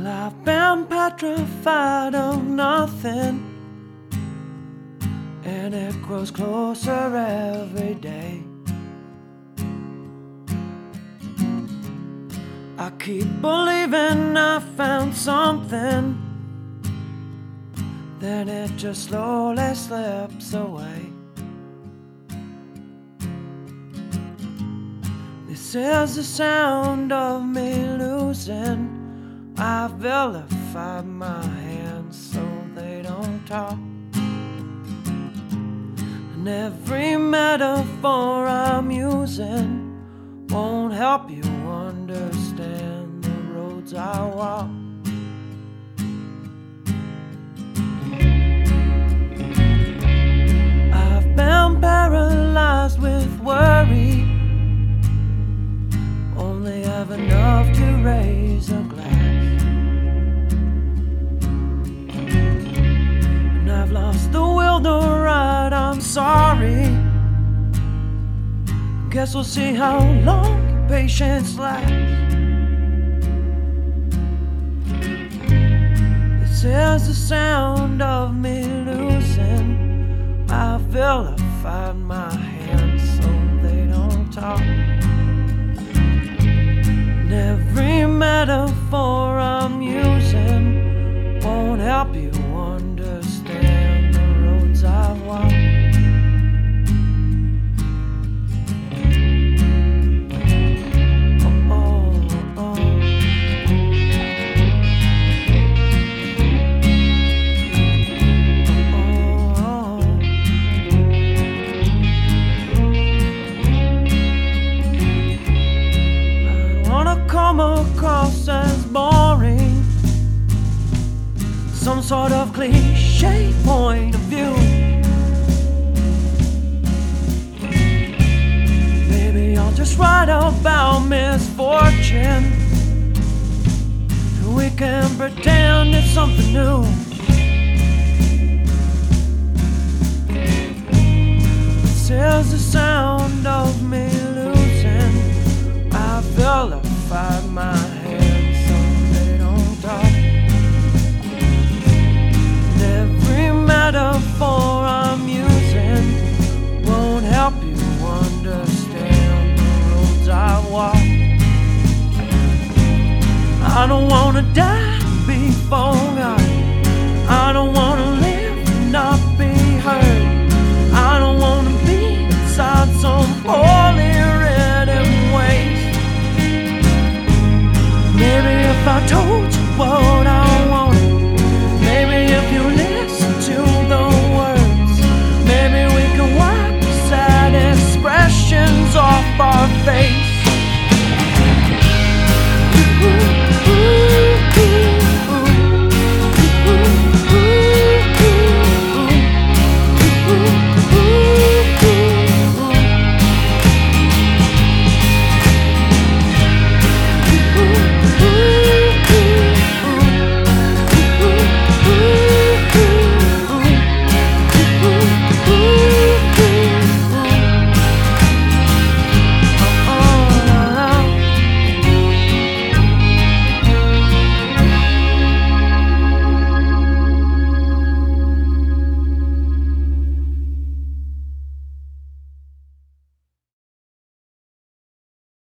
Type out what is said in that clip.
Well, I've been petrified of nothing, and it grows closer every day. I keep believing I found something, then it just slowly slips away. This is the sound of me losing. I've vilified my hands so they don't talk, and every metaphor I'm using won't help you understand the roads I walk. I've been paralyzed with worry, only have enough to raise a glass. And I've lost the will to ride, I'm sorry. Guess we'll see how long your patience lasts. This is the sound of me losing. I've vilified my hands so they don't talk, and every metaphor I'm using won't help you understand the roads I've walked. Come across as boring, some sort of cliche point of view. Maybe I'll just write about misfortune, and we can pretend it's something new. This is the sound of me losing. I vilified my hands so they don't talk, and every metaphor I'm using won't help you understand the roads I walk. I don't wanna die